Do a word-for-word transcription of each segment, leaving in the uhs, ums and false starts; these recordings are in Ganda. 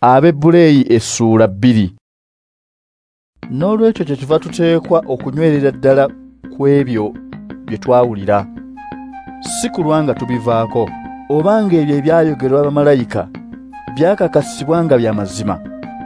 Abebbuleeyi essuula bbiri. N'olwekyo kyekiva tuteekwa okunywerera ddala ku ebyo bye twawulira, si kulwa nga tubivaako, obanga ebyo ebyayogerwa bamalayika byakakasibwa nga bya mazima.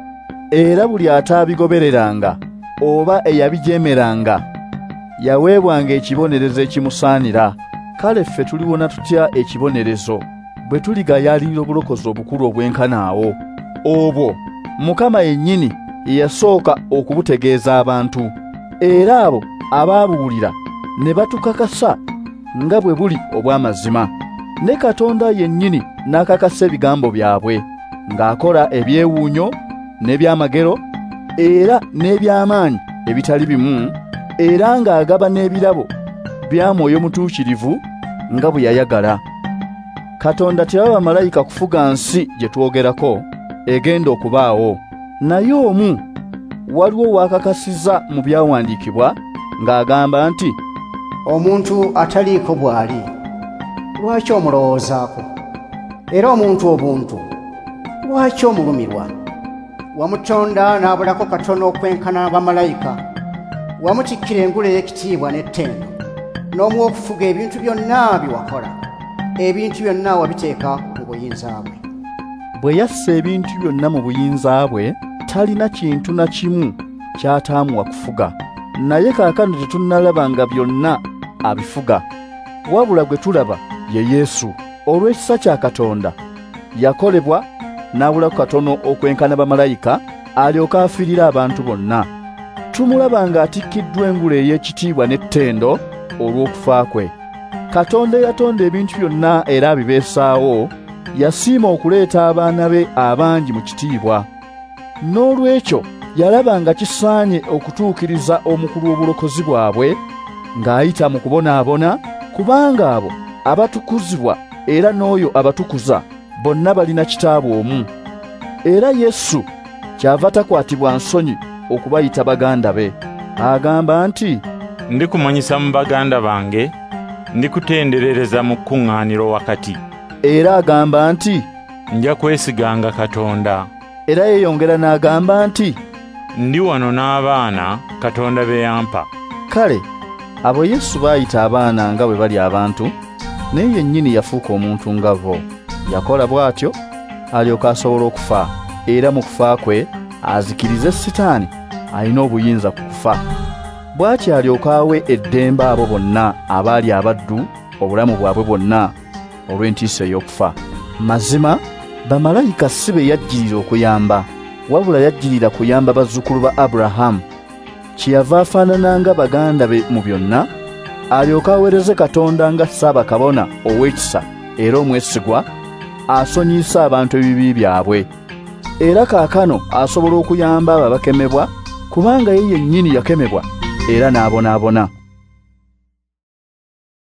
Era buli ataabigobereranga oba eyabijeemeranga yaweebwanga ekibonerezo ekimusaanira. Kale ffe tuliwona tutya ekibonerezo bwe tuligayaalira obulokozi obukulu obwenkana awo? Obwo Mukama yennyini yasooka okubutegeeza abantu, era abo abaabuwulira ne batukakasa nga bwe buli obw'amazima. Ne Katonda yennyini n'akakasa ebigambo byabwe, ng'akola ebyewuunyo n'ebyamagero era n'eby'amaanyi ebitali bimu, era ng'agaba n'ebirabo bya Mwoyo Mutuukirivu nga bwe yayagala. Katonda teyaba malayika kufuga nsi gye twogerako egenda okubaawo, naye omu waliwo wakakasiza mu byawandiikibwa ng'agamba nti, omuntu ataliiko bw'ali, lwaki omulowoozaako? Era omuntu obuntu, lwaki omulumirwa? Wamutonda n'abulako katono okwenkana bamalayika, wamutikkira engule y'ekitiibwa n'ettendo, n'omuwa okufuga ebintu byonna bye wakola. Ebintu byonna wabiteeka mu buyinza bwe. Bwe yassa ebintu byonna mu buyinza bwe, talina kintu na kimu ky'ataamuwa kufuga. Naye kaakano tetunnalaba nga byonna abifuga, wabula gwe tulaba ye Yesu. Olw'ekisa kya Katonda yakolebwa n'abulako katono okwenkana bamalayika, alyoke afiirira abantu bonna. Tumulaba ng'atikkiddwa engule ey'ekitiibwa n'ettendo olw'okufa kwe. Katonda yatonda ebintu byonna era abibeesaawo, yasiima okuleeta abaana be abangi mu kitiibwa. N'olwekyo yalaba nga kisaanye okutuukiriza omukulu w'obulokozi bwabwe ng'ayita mu kubonaabona, kubanga abo abatukuzibwa era n'oyo abatukuza bonna balina kitaabwe omu. Era Yesu kyava takwatibwa nsonyi okubayita baganda be. Agamba nti, ndikumanyisa mu baganda bange, ndikutenderereza mu kuŋŋaaniro wakati. Era agamba nti, nja kwesiganga Katonda. Era yeeyongera n'agamba nti, ndi wano n'abaana Katonda be yampa. Kale abo Yesu baayita abaana nga bwe bali abantu, naye yennyini yafuuka omuntu nga bo. Yakola bw'atyo alyoka asobola okufa, era mu kufa kwe azikirize Sitaani alina obuyinza ku kufa. Bw'atyo alyoka awe eddembe abo bonna abaali abaddu obulamu bwabwe bwonna olw'entiisa ey'okufa. Mazima bamalayika si be yajjirira okuyamba, wabula yajjirira kuyamba bazzukulu ba Abulahamu. Kyeyava afaanana nga baganda be mu byonna, alyoka aweereze Katonda nga ssaabakabona ow'ekisa era omwesigwa, asonyiisa abantu ebibi byabwe. Era kaakano asobola okuyamba abo abakemebwa, kubanga ye yennyini yakemebwa era n'abonaabona.